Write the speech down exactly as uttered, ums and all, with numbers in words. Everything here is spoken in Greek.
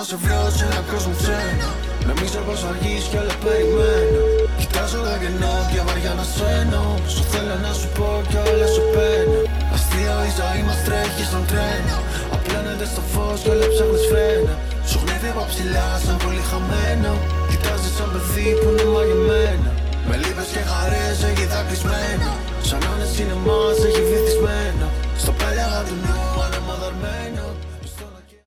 σε βρω σε ένα κόσμο ξένο. Νομίζω πως αργείς κι όλα περιμένω. Κοιτάζω τα κενό και βαριά να σένω. Σου θέλω να σου πω κι όλα σου παίρνω. Αστείο η ζωή μας τρέχει στον τρένο. Απλώνεται στο φως κι όλα ψάχνεις φρένα. Σου γνεύει από ψηλά σαν πολύ χαμένο. Κοιτάζεις σαν παιδί που είναι μαγεμένο. Με λύπες και χαρές